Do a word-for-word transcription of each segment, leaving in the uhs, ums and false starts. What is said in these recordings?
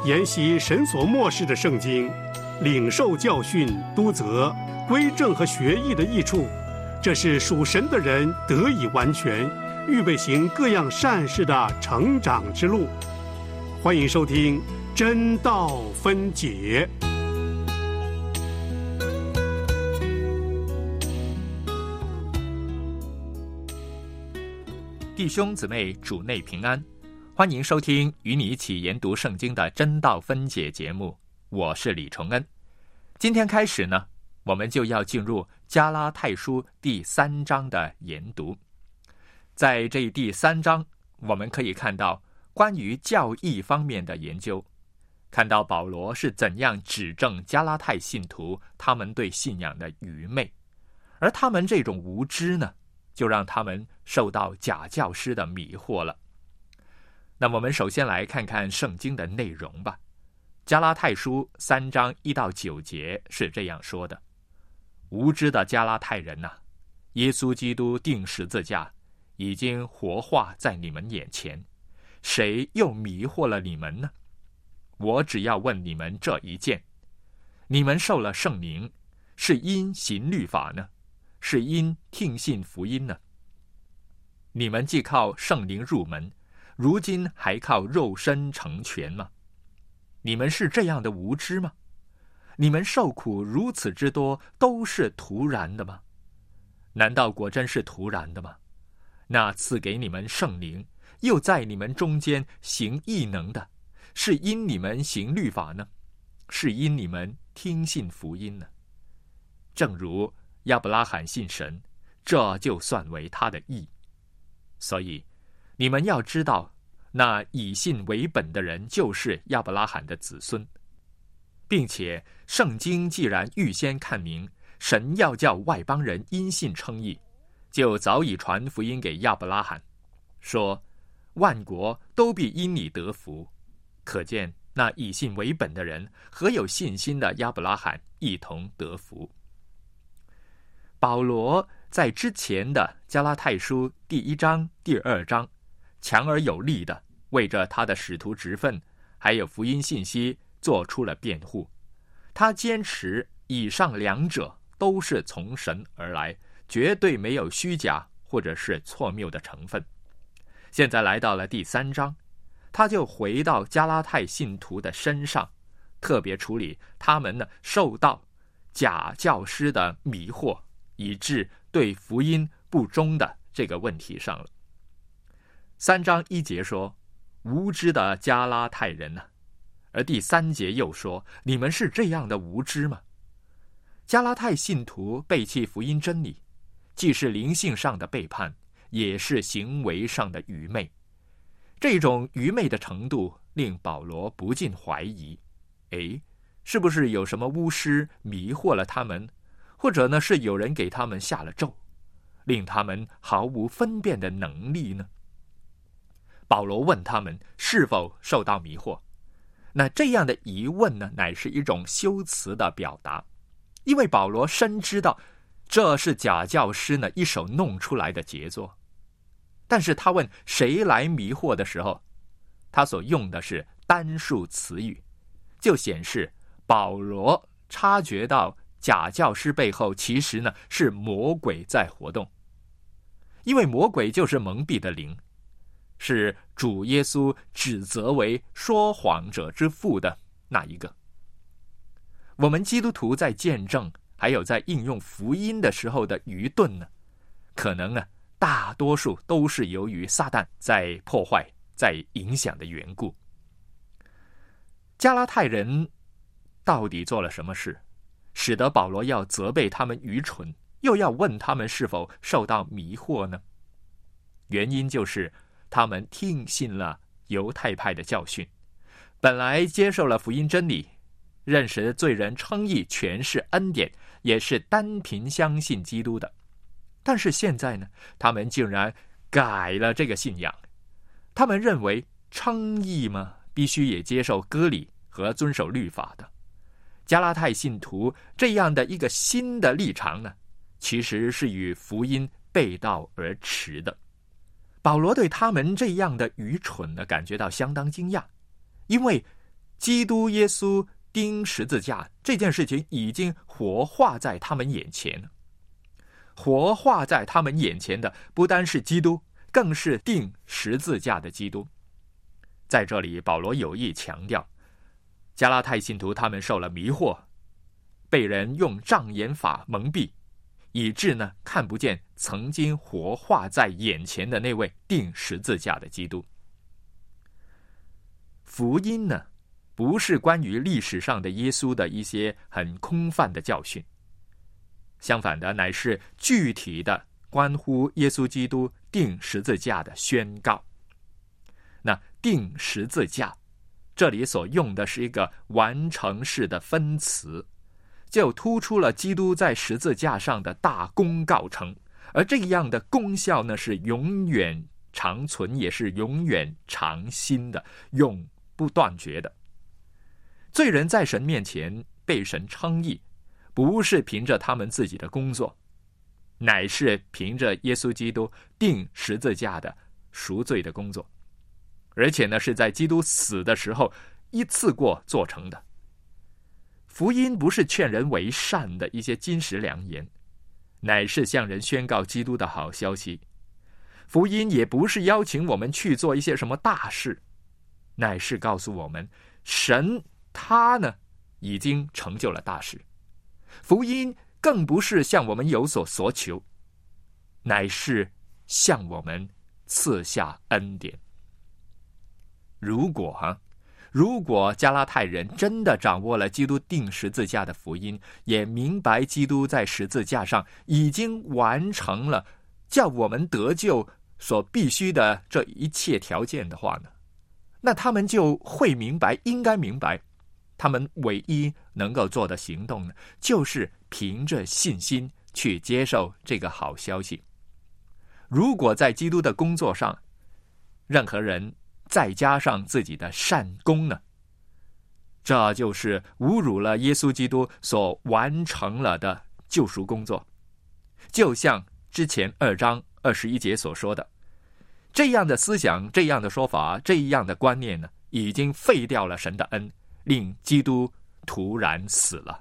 研习神所默示的圣经，领受教训、督责、归正和学义的益处，这是属神的人得以完全，预备行各样善事的成长之路。欢迎收听真道分解。 弟兄姊妹，主内平安，欢迎收听与你一起研读圣经的真道分解节目，我是李崇恩。今天开始呢，我们就要进入加拉太书第三章的研读。在这第三章，我们可以看到关于教义方面的研究，看到保罗是怎样指正加拉太信徒他们对信仰的愚昧，而他们这种无知呢，就让他们受到假教师的迷惑了。那我们首先来看看圣经的内容吧。加拉太书三章一到九节是这样说的：无知的加拉太人啊，耶稣基督钉十字架已经活化在你们眼前，谁又迷惑了你们呢？我只要问你们这一件：你们受了圣灵，是因行律法呢，是因听信福音呢？你们既靠圣灵入门，如今还靠肉身成全吗？你们是这样的无知吗？你们受苦如此之多，都是突然的吗？难道果真是突然的吗？那赐给你们圣灵，又在你们中间行异能的，是因你们行律法呢，是因你们听信福音呢？正如亚伯拉罕信神，这就算为他的义。所以你们要知道，那以信为本的人就是亚伯拉罕的子孙，并且圣经既然预先看明神要叫外邦人因信称义，就早已传福音给亚伯拉罕，说万国都必因你得福。可见那以信为本的人和有信心的亚伯拉罕一同得福。保罗在之前的加拉太书第一章、第二章，强而有力的为着他的使徒职分还有福音信息做出了辩护。他坚持以上两者都是从神而来，绝对没有虚假或者是错谬的成分。现在来到了第三章，他就回到加拉太信徒的身上，特别处理他们呢受到假教师的迷惑，以致对福音不忠的这个问题上了。三章一节说无知的加拉太人呢、啊，而第三节又说你们是这样的无知吗？加拉太信徒背弃福音真理，既是灵性上的背叛，也是行为上的愚昧。这种愚昧的程度令保罗不禁怀疑，诶，是不是有什么巫师迷惑了他们，或者呢是有人给他们下了咒，令他们毫无分辨的能力呢？保罗问他们是否受到迷惑，那这样的疑问呢，乃是一种修辞的表达，因为保罗深知道这是假教师呢一手弄出来的杰作。但是他问谁来迷惑的时候，他所用的是单数词语，就显示保罗察觉到假教师背后其实呢是魔鬼在活动，因为魔鬼就是蒙蔽的灵，是主耶稣指责为说谎者之父的那一个。我们基督徒在见证还有在应用福音的时候的愚钝呢，可能呢大多数都是由于撒旦在破坏、在影响的缘故。加拉太人到底做了什么事，使得保罗要责备他们愚蠢，又要问他们是否受到迷惑呢？原因就是他们听信了犹太派的教训，本来接受了福音真理，认识罪人称义全是恩典，也是单凭相信基督的。但是现在呢，他们竟然改了这个信仰。他们认为称义嘛，必须也接受割礼和遵守律法的。加拉太信徒这样的一个新的立场呢，其实是与福音背道而驰的。保罗对他们这样的愚蠢呢，感觉到相当惊讶，因为基督耶稣钉十字架这件事情已经活化在他们眼前了。活化在他们眼前的不单是基督，更是钉十字架的基督。在这里保罗有意强调，加拉太信徒他们受了迷惑，被人用障眼法蒙蔽，以致呢看不见曾经活化在眼前的那位钉十字架的基督。福音呢，不是关于历史上的耶稣的一些很空泛的教训，相反的，乃是具体的关乎耶稣基督钉十字架的宣告。那钉十字架，这里所用的是一个完成式的分词，就突出了基督在十字架上的大功告成，而这样的功效呢，是永远长存，也是永远长新的，永不断绝的。罪人在神面前被神称义，不是凭着他们自己的工作，乃是凭着耶稣基督钉十字架的赎罪的工作，而且呢，是在基督死的时候一次过做成的。福音不是劝人为善的一些金石良言，乃是向人宣告基督的好消息。福音也不是邀请我们去做一些什么大事，乃是告诉我们，神他呢已经成就了大事。福音更不是向我们有所索求，乃是向我们赐下恩典。如果哈，如果加拉太人真的掌握了基督钉十字架的福音，也明白基督在十字架上已经完成了叫我们得救所必须的这一切条件的话呢，那他们就会明白，应该明白，他们唯一能够做的行动呢，就是凭着信心去接受这个好消息。如果在基督的工作上，任何人再加上自己的善功呢，这就是侮辱了耶稣基督所完成了的救赎工作。就像之前二章二十一节所说的，这样的思想，这样的说法，这样的观念呢，已经废掉了神的恩，令基督突然死了。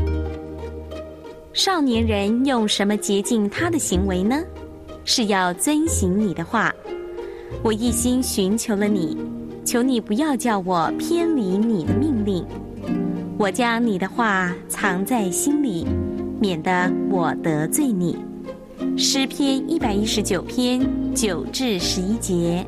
少年人用什么洁净他的行为呢？是要遵行你的话。我一心寻求了你，求你不要叫我偏离你的命令。我将你的话藏在心里，免得我得罪你。诗篇一百一十九篇九至十一节。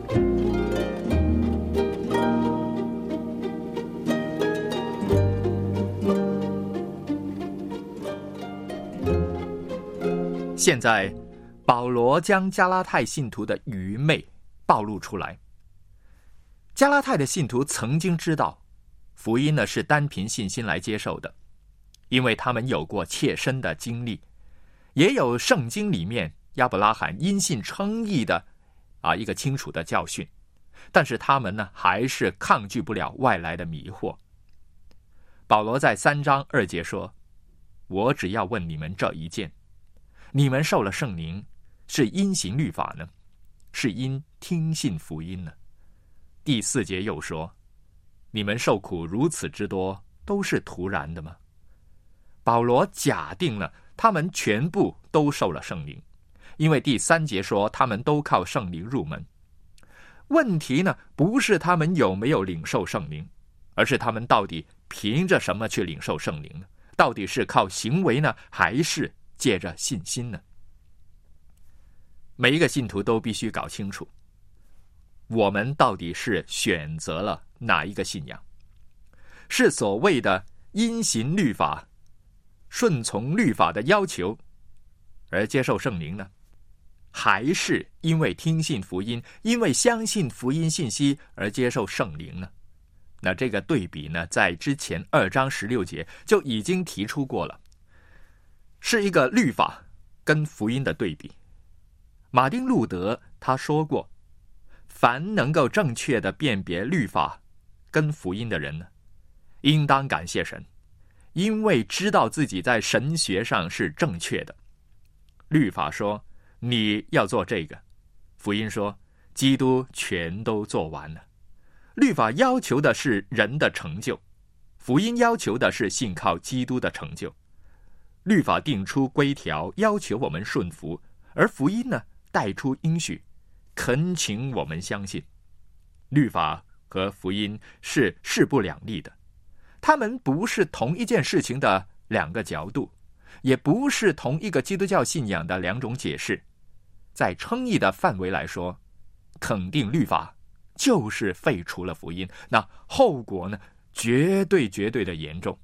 现在保罗将加拉太信徒的愚昧暴露出来。加拉太的信徒曾经知道福音呢是单凭信心来接受的，因为他们有过切身的经历，也有圣经里面亚伯拉罕因信称义的啊一个清楚的教训，但是他们呢还是抗拒不了外来的迷惑。保罗在三章二节说，我只要问你们这一件，你们受了圣灵，是因行律法呢，是因听信福音呢？第四节又说，你们受苦如此之多，都是突然的吗？保罗假定了他们全部都受了圣灵，因为第三节说他们都靠圣灵入门。问题呢，不是他们有没有领受圣灵，而是他们到底凭着什么去领受圣灵呢？到底是靠行为呢，还是借着信心呢？每一个信徒都必须搞清楚，我们到底是选择了哪一个信仰？是所谓的因行律法，顺从律法的要求而接受圣灵呢？还是因为听信福音，因为相信福音信息而接受圣灵呢？那这个对比呢，在之前二章十六节就已经提出过了，是一个律法跟福音的对比。马丁路德他说过，凡能够正确的辨别律法跟福音的人呢，应当感谢神，因为知道自己在神学上是正确的。律法说你要做这个，福音说基督全都做完了。 律法要求的是人的成就，福音要求的是信靠基督的成就。律法定出规条，要求我们顺服，而福音呢，带出应许，恳请我们相信。律法和福音是势不两立的，他们不是同一件事情的两个角度，也不是同一个基督教信仰的两种解释。在称义的范围来说，肯定律法就是废除了福音，那后果呢，绝对绝对的严重。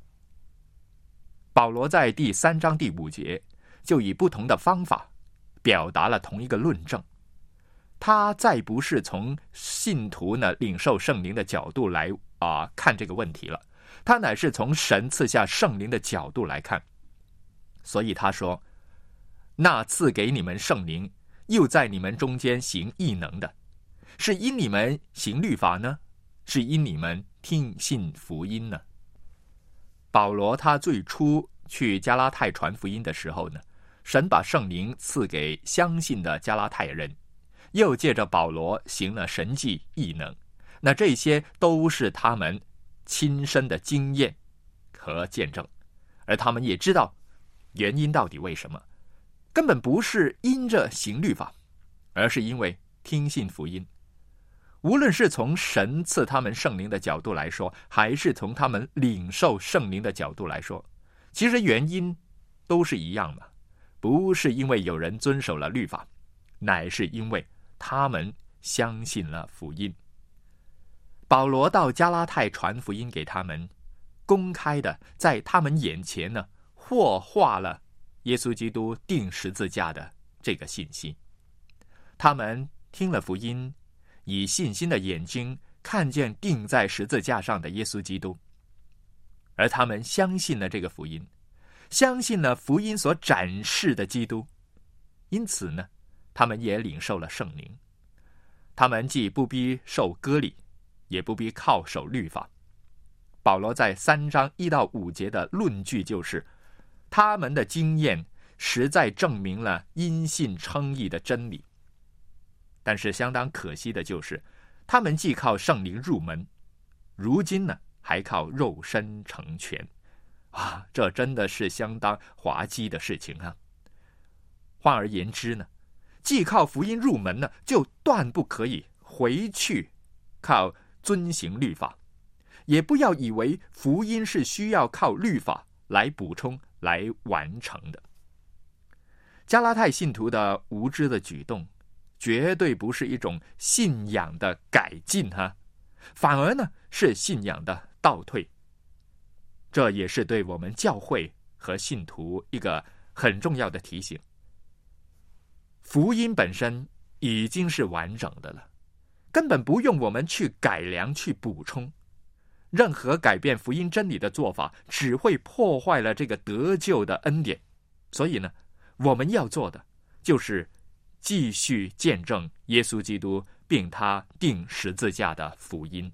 保罗在第三章第五节就以不同的方法表达了同一个论证。他再不是从信徒呢领受圣灵的角度来啊、呃、看这个问题了，他乃是从神赐下圣灵的角度来看。所以他说，那赐给你们圣灵，又在你们中间行异能的，是因你们行律法呢，是因你们听信福音呢？保罗他最初去加拉太传福音的时候呢，神把圣灵赐给相信的加拉太人，又借着保罗行了神迹异能，那这些都是他们亲身的经验和见证，而他们也知道原因到底为什么，根本不是因着行律法，而是因为听信福音。无论是从神赐他们圣灵的角度来说，还是从他们领受圣灵的角度来说，其实原因都是一样的，不是因为有人遵守了律法，乃是因为他们相信了福音。保罗到加拉太传福音给他们，公开的在他们眼前呢，活化了耶稣基督钉十字架的这个信息。他们听了福音，以信心的眼睛看见钉在十字架上的耶稣基督，而他们相信了这个福音，相信了福音所展示的基督，因此呢，他们也领受了圣灵。他们既不必受割礼，也不必靠守律法。保罗在三章一到五节的论据就是，他们的经验实在证明了因信称义的真理。但是相当可惜的就是，他们既靠圣灵入门，如今呢还靠肉身成全啊，这真的是相当滑稽的事情啊。换而言之呢，既靠福音入门呢，就断不可以回去靠遵行律法，也不要以为福音是需要靠律法来补充来完成的。加拉太信徒的无知的举动绝对不是一种信仰的改进哈，反而呢是信仰的倒退。这也是对我们教会和信徒一个很重要的提醒。福音本身已经是完整的了，根本不用我们去改良去补充。任何改变福音真理的做法，只会破坏了这个得救的恩典。所以呢，我们要做的就是继续见证耶稣基督并他钉十字架的福音。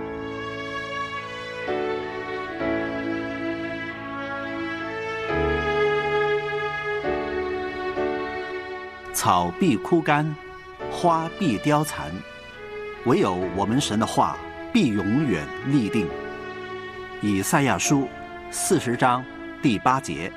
草必枯干，花必凋残，唯有我们神的话必永远立定。以赛亚书四十章第八节。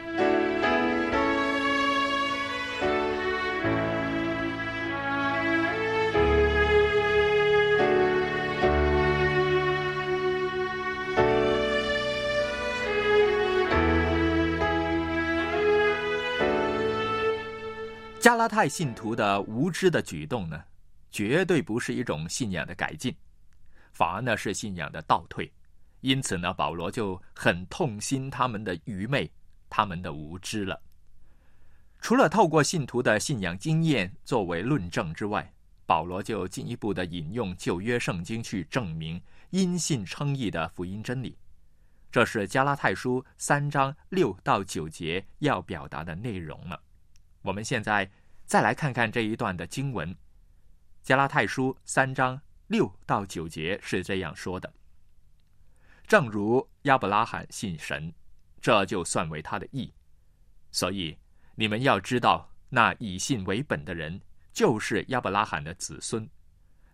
加拉太信徒的无知的举动呢，绝对不是一种信仰的改进，反而呢是信仰的倒退。因此呢，保罗就很痛心他们的愚昧，他们的无知了。除了透过信徒的信仰经验作为论证之外，保罗就进一步的引用旧约圣经去证明因信称义的福音真理。这是加拉太书三章六到九节要表达的内容了。我们现在再来看看这一段的经文。加拉太书三章六到九节是这样说的：正如亚伯拉罕信神，这就算为他的义。所以你们要知道，那以信为本的人，就是亚伯拉罕的子孙。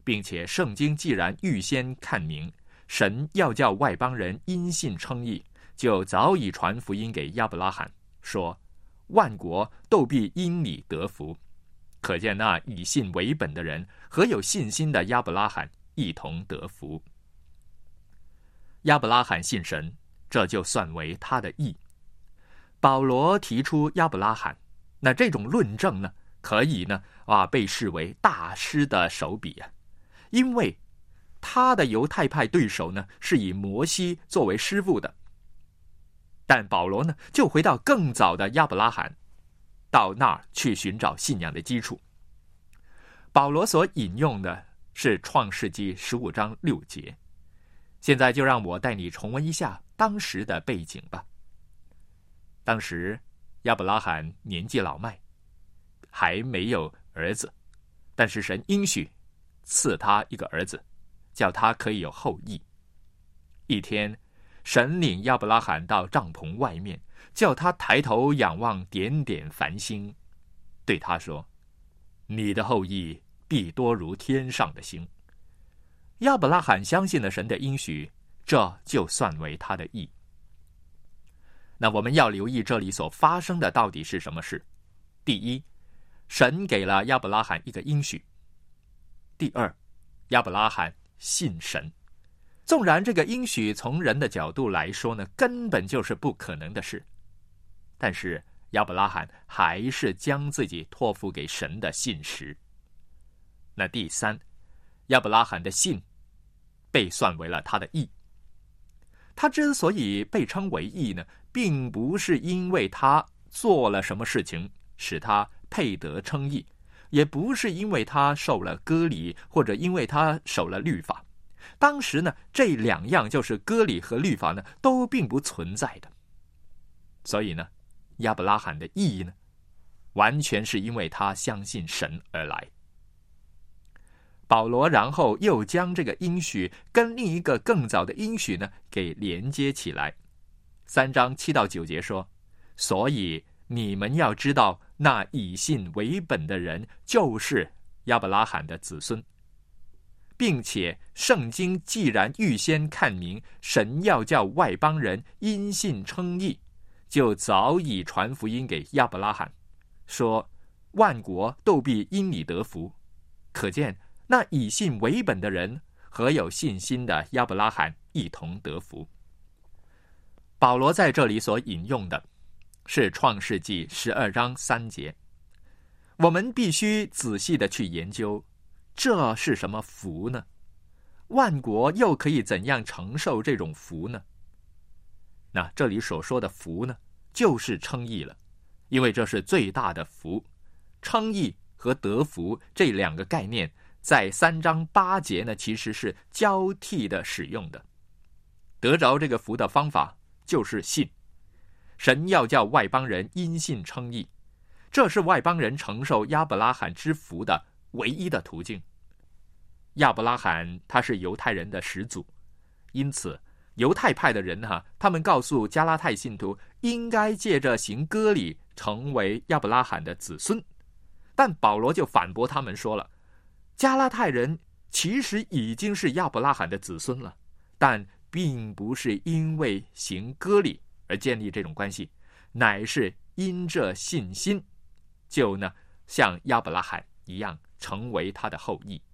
并且圣经既然预先看明，神要叫外邦人因信称义，就早已传福音给亚伯拉罕，说万国都必因你得福。可见那以信为本的人和有信心的亚伯拉罕一同得福。亚伯拉罕信神，这就算为他的义。保罗提出亚伯拉罕，那这种论证呢，可以呢啊被视为大师的手笔啊，因为他的犹太派对手呢是以摩西作为师傅的，但保罗呢就回到更早的亚伯拉罕，到那儿去寻找信仰的基础。保罗所引用的是创世纪十五章六节。现在就让我带你重温一下当时的背景吧。当时亚伯拉罕年纪老迈，还没有儿子，但是神应许赐他一个儿子，叫他可以有后裔。一天，神领亚伯拉罕到帐篷外面，叫他抬头仰望点点繁星，对他说，你的后裔必多如天上的星。亚伯拉罕相信了神的应许，这就算为他的义。那我们要留意这里所发生的到底是什么事。第一，神给了亚伯拉罕一个应许。第二，亚伯拉罕信神。纵然这个应许从人的角度来说呢，根本就是不可能的事，但是亚伯拉罕还是将自己托付给神的信实。那第三，亚伯拉罕的信被算为了他的义。他之所以被称为义呢，并不是因为他做了什么事情使他配得称义，也不是因为他受了割礼，或者因为他守了律法。当时呢，这两样就是割礼和律法呢，都并不存在的。所以呢，亚伯拉罕的义呢，完全是因为他相信神而来。保罗然后又将这个应许跟另一个更早的应许呢给连接起来。三章七到九节说，所以你们要知道，那以信为本的人就是亚伯拉罕的子孙，并且圣经既然预先看明，神要叫外邦人因信称义，就早已传福音给亚伯拉罕，说万国都必因你得福。可见那以信为本的人和有信心的亚伯拉罕一同得福。保罗在这里所引用的是创世纪十二章三节。我们必须仔细的去研究，这是什么福呢？万国又可以怎样承受这种福呢？那这里所说的福呢，就是称义了，因为这是最大的福。称义和得福这两个概念在三章八节呢，其实是交替的使用的。得着这个福的方法就是信，神要叫外邦人因信称义，这是外邦人承受亚伯拉罕之福的唯一的途径。亚伯拉罕他是犹太人的始祖，因此犹太派的人哈、啊，他们告诉加拉太信徒，应该借着行割礼成为亚伯拉罕的子孙。但保罗就反驳他们说了，加拉太人其实已经是亚伯拉罕的子孙了，但并不是因为行割礼而建立这种关系，乃是因着信心，就呢像亚伯拉罕一样成为他的后裔。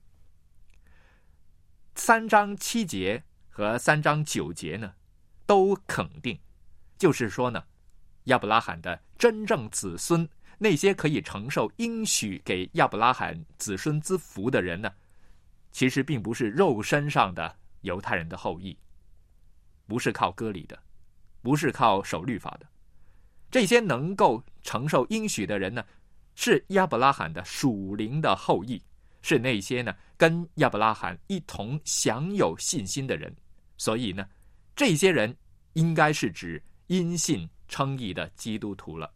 三章七节和三章九节呢，都肯定，就是说呢，亚伯拉罕的真正子孙，那些可以承受应许给亚伯拉罕子孙之福的人呢，其实并不是肉身上的犹太人的后裔，不是靠割礼的，不是靠守律法的。这些能够承受应许的人呢，是亚伯拉罕的属灵的后裔，是那些呢跟亚伯拉罕一同享有信心的人。所以呢，这些人应该是指因信称义的基督徒了。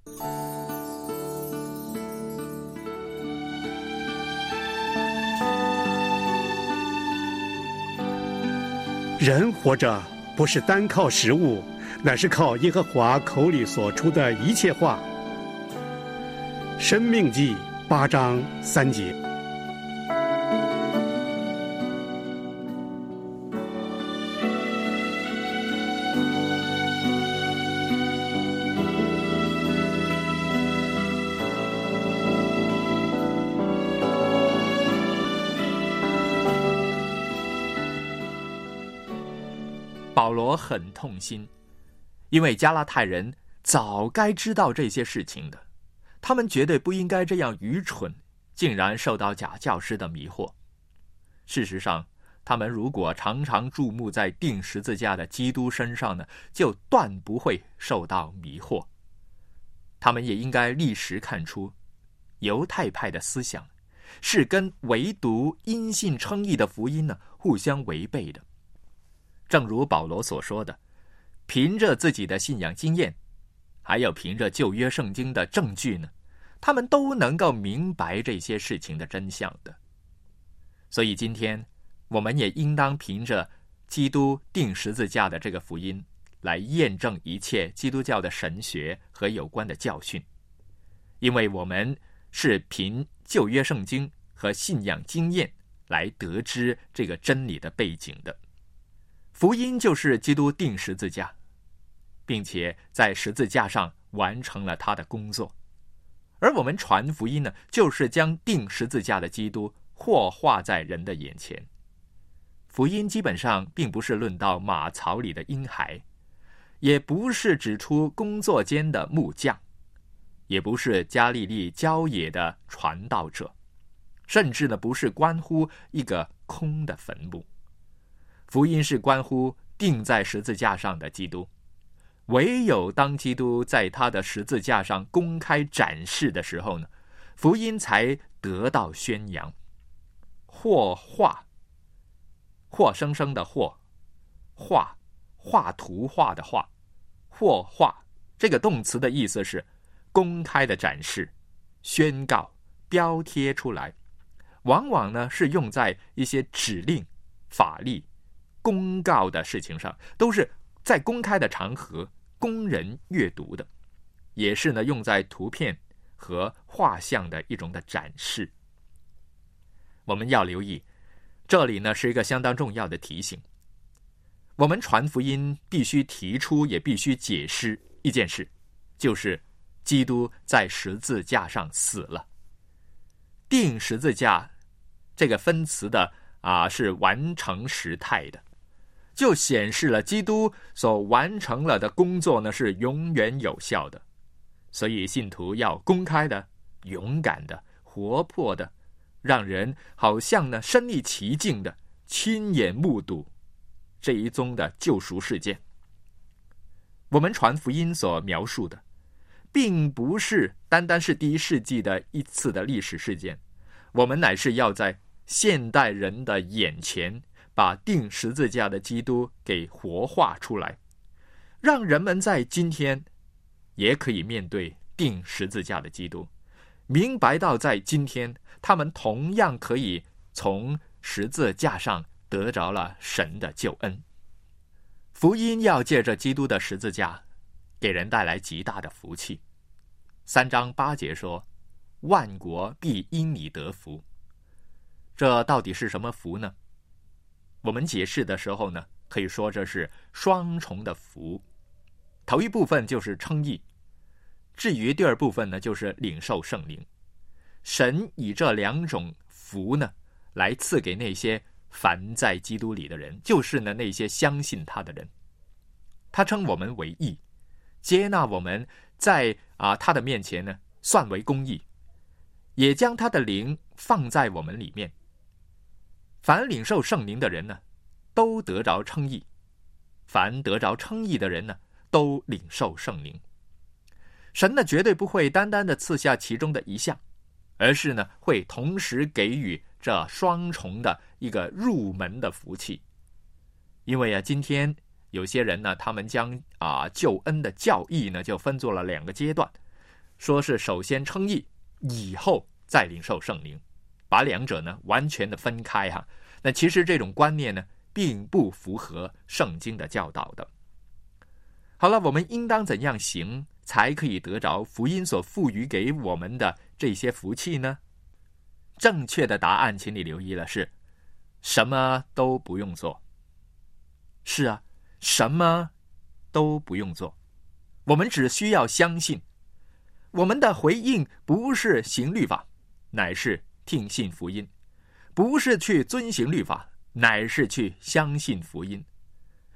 人活着不是单靠食物，乃是靠耶和华口里所出的一切话。申命记八章三节。 保罗很痛心，因为加拉太人早该知道这些事情的，他们绝对不应该这样愚蠢，竟然受到假教师的迷惑。事实上，他们如果常常注目在钉十字架的基督身上呢，就断不会受到迷惑。他们也应该立时看出，犹太派的思想是跟唯独因信称义的福音呢互相违背的。正如保罗所说的，凭着自己的信仰经验，还有凭着旧约圣经的证据呢，他们都能够明白这些事情的真相的。所以今天我们也应当凭着基督钉十字架的这个福音来验证一切基督教的神学和有关的教训，因为我们是凭旧约圣经和信仰经验来得知这个真理的背景的。福音就是基督钉十字架，并且在十字架上完成了他的工作，而我们传福音呢，就是将钉十字架的基督或画在人的眼前。福音基本上并不是论到马槽里的婴孩，也不是指出工作间的木匠，也不是加利利郊野的传道者，甚至呢不是关乎一个空的坟墓。福音是关乎钉在十字架上的基督，唯有当基督在他的十字架上公开展示的时候呢，福音才得到宣扬。或画，活生生的活，画，画图画的画，或画这个动词的意思是公开的展示、宣告、标贴出来，往往呢是用在一些指令、法律、公告的事情上，都是在公开的场合供人阅读的，也是呢用在图片和画像的一种的展示。我们要留意，这里呢是一个相当重要的提醒。我们传福音必须提出，也必须解释一件事，就是基督在十字架上死了。钉十字架这个分词的啊是完成时态的，就显示了基督所完成了的工作呢是永远有效的。所以信徒要公开的、勇敢的、活泼的，让人好像呢身临其境的亲眼目睹这一宗的救赎事件。我们传福音所描述的并不是单单是第一世纪的一次的历史事件，我们乃是要在现代人的眼前把钉十字架的基督给活化出来，让人们在今天也可以面对钉十字架的基督，明白到在今天他们同样可以从十字架上得着了神的救恩。福音要借着基督的十字架给人带来极大的福气。三章八节说，万国必因你得福。这到底是什么福呢？我们解释的时候呢，可以说这是双重的福。头一部分就是称义，至于第二部分呢，就是领受圣灵。神以这两种福呢，来赐给那些凡在基督里的人，就是呢那些相信他的人。他称我们为义，接纳我们在啊他的面前呢算为公义，也将他的灵放在我们里面。凡领受圣灵的人呢，都得着称义；凡得着称义的人呢，都领受圣灵。神呢绝对不会单单的赐下其中的一项，而是呢会同时给予这双重的一个入门的福气。因为啊，今天有些人呢，他们将啊救恩的教义呢就分作了两个阶段，说是首先称义，以后再领受圣灵，把两者呢完全的分开哈、啊。那其实这种观念呢，并不符合圣经的教导的。好了，我们应当怎样行，才可以得着福音所赋予给我们的这些福气呢？正确的答案，请你留意了，是什么都不用做。是啊，什么都不用做，我们只需要相信。我们的回应不是行律法，乃是听信福音；不是去遵行律法，乃是去相信福音。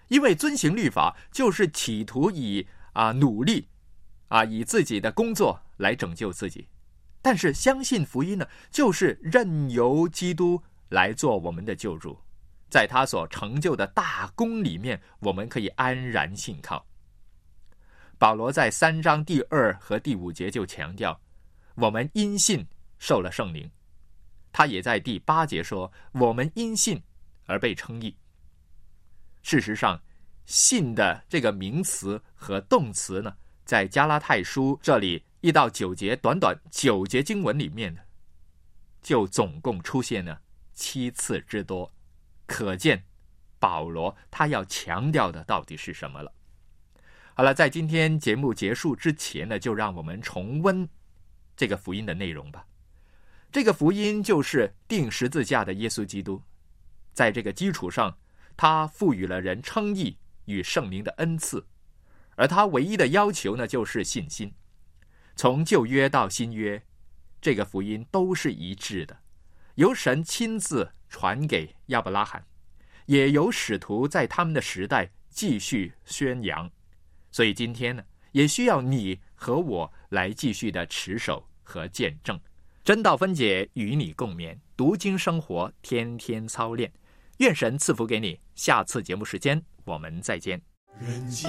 因为遵行律法就是企图以啊努力啊以自己的工作来拯救自己，但是相信福音呢，就是任由基督来做我们的救主，在他所成就的大功里面，我们可以安然信靠。保罗在三章第二和第五节就强调，我们因信受了圣灵。他也在第八节说，我们因信而被称义。事实上，信的这个名词和动词呢，在加拉太书这里一到九节短短九节经文里面呢，就总共出现了七次之多，可见保罗他要强调的到底是什么了。好了，在今天节目结束之前呢，就让我们重温这个福音的内容吧。这个福音就是钉十字架的耶稣基督，在这个基础上，他赋予了人称义与圣灵的恩赐，而他唯一的要求呢，就是信心。从旧约到新约，这个福音都是一致的，由神亲自传给亚伯拉罕，也由使徒在他们的时代继续宣扬。所以今天呢，也需要你和我来继续的持守和见证。真道分解与你共勉，读经生活，天天操练。愿神赐福给你。下次节目时间我们再见。 人饥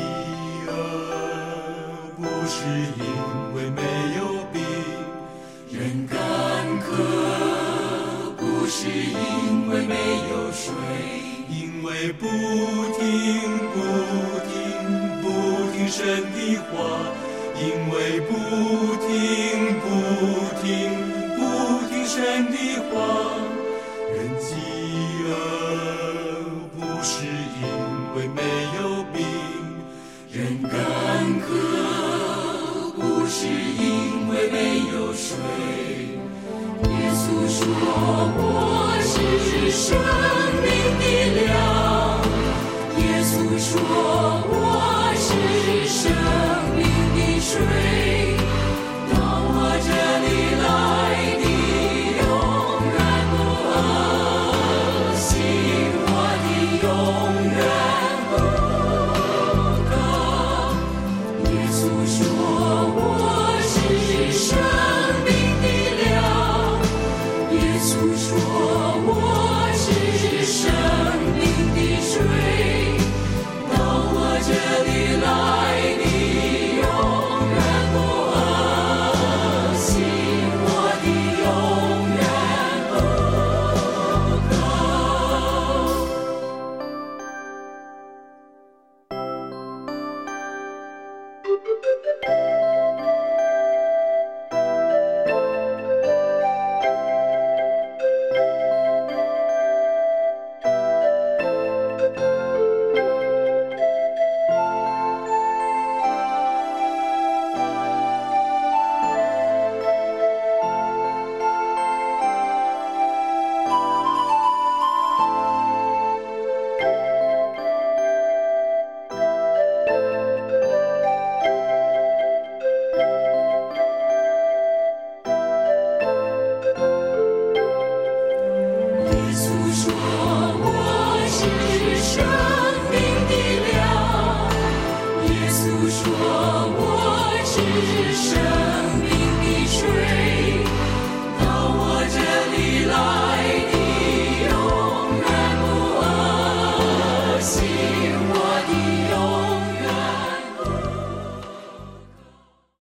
饿不是因为没有饼，人干渴不是因为没有水，因为不听不听不听神的话，因为不听不听不听神的话。人饥饿不是因为没有饼，人干渴不是因为没有水。耶稣说我是生命的粮，耶稣说我是生命的水，到我这里来的永远不饿，信我的永远不渴。耶稣说我是生命的粮，耶稣说我是生命的水，到我这里来的永远不饿，信我的永远不耶稣说我是生命的粮，耶稣说我是生